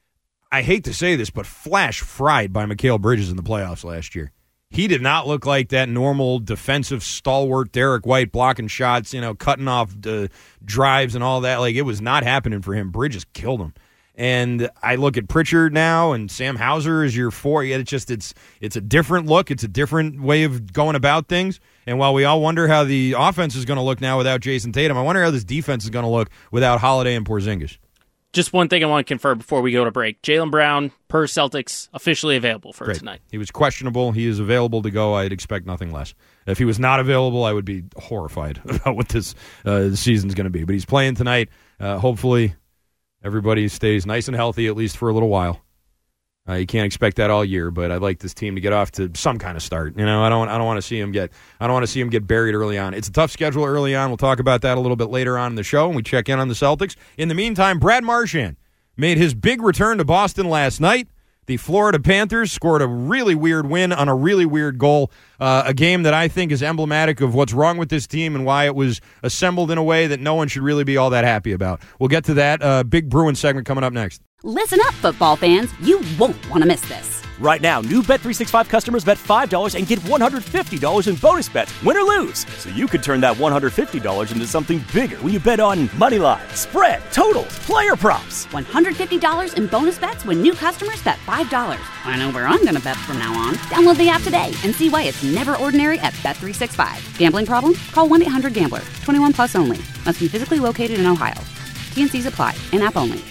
S9: I hate to say this, but flash fried by Mikal Bridges in the playoffs last year. He did not look like that normal defensive stalwart Derek White blocking shots, cutting off drives and all that. Like, it was not happening for him. Bridges killed him. And I look at Pritchard now, and Sam Hauser is your 4. It's a different look. It's a different way of going about things. And while we all wonder how the offense is going to look now without Jason Tatum, I wonder how this defense is going to look without Holiday and Porzingis.
S11: Just one thing I want to confirm before we go to break. Jaylen Brown, per Celtics, officially available for tonight.
S9: He was questionable. He is available to go. I'd expect nothing less. If he was not available, I would be horrified about what this season's going to be. But he's playing tonight. Hopefully everybody stays nice and healthy, at least for a little while. You can't expect that all year, but I'd like this team to get off to some kind of start. I don't want to see him get buried early on. It's a tough schedule early on. We'll talk about that a little bit later on in the show when we check in on the Celtics. In the meantime, Brad Marchand made his big return to Boston last night. The Florida Panthers scored a really weird win on a really weird goal, a game that I think is emblematic of what's wrong with this team and why it was assembled in a way that no one should really be all that happy about. We'll get to that big Bruins segment coming up next.
S1: Listen up, football fans. You won't want to miss this.
S2: Right now, new Bet365 customers bet $5 and get $150 in bonus bets, win or lose. So you could turn that $150 into something bigger when you bet on moneyline, spread, totals, player props.
S1: $150 in bonus bets when new customers bet $5. I know where I'm going to bet from now on. Download the app today and see why it's never ordinary at Bet365. Gambling problem? Call 1-800-GAMBLER. 21 plus only. Must be physically located in Ohio. T&Cs apply. In-app only.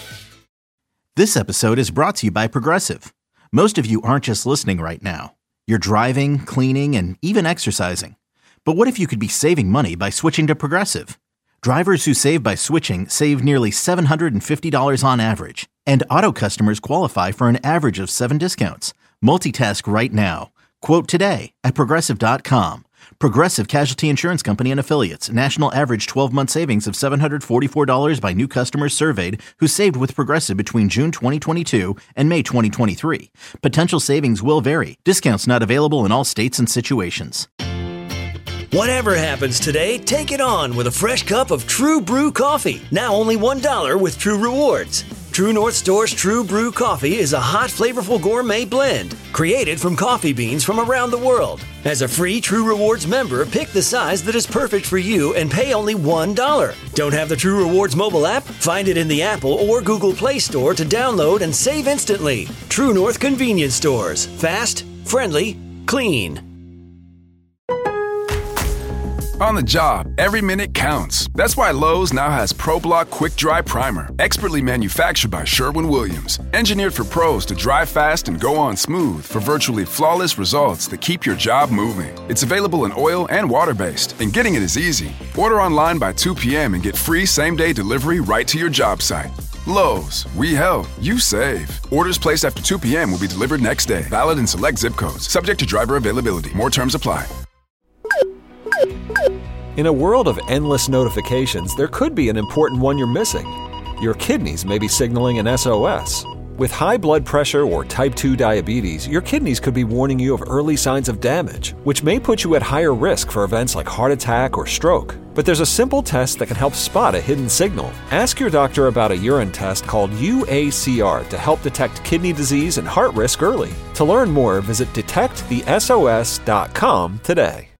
S3: This episode is brought to you by Progressive. Most of you aren't just listening right now. You're driving, cleaning, and even exercising. But what if you could be saving money by switching to Progressive? Drivers who save by switching save nearly $750 on average. And auto customers qualify for an average of 7 discounts. Multitask right now. Quote today at Progressive.com. Progressive Casualty Insurance Company and Affiliates. National average 12-month savings of $744 by new customers surveyed who saved with Progressive between June 2022 and May 2023. Potential savings will vary. Discounts not available in all states and situations.
S4: Whatever happens today, take it on with a fresh cup of True Brew coffee. Now only $1 with True Rewards. True North Store's True Brew coffee is a hot, flavorful gourmet blend created from coffee beans from around the world. As a free True Rewards member, pick the size that is perfect for you and pay only $1. Don't have the True Rewards mobile app? Find it in the Apple or Google Play Store to download and save instantly. True North Convenience Stores. Fast, friendly, clean.
S20: On the job, every minute counts. That's why Lowe's now has ProBlock Quick Dry Primer, expertly manufactured by Sherwin-Williams. Engineered for pros to dry fast and go on smooth for virtually flawless results that keep your job moving. It's available in oil and water-based, and getting it is easy. Order online by 2 p.m. and get free same-day delivery right to your job site. Lowe's, we help, you save. Orders placed after 2 p.m. will be delivered next day. Valid in select zip codes. Subject to driver availability. More terms apply.
S21: In a world of endless notifications, there could be an important one you're missing. Your kidneys may be signaling an SOS. With high blood pressure or type 2 diabetes, your kidneys could be warning you of early signs of damage, which may put you at higher risk for events like heart attack or stroke. But there's a simple test that can help spot a hidden signal. Ask your doctor about a urine test called UACR to help detect kidney disease and heart risk early. To learn more, visit detectthesos.com today.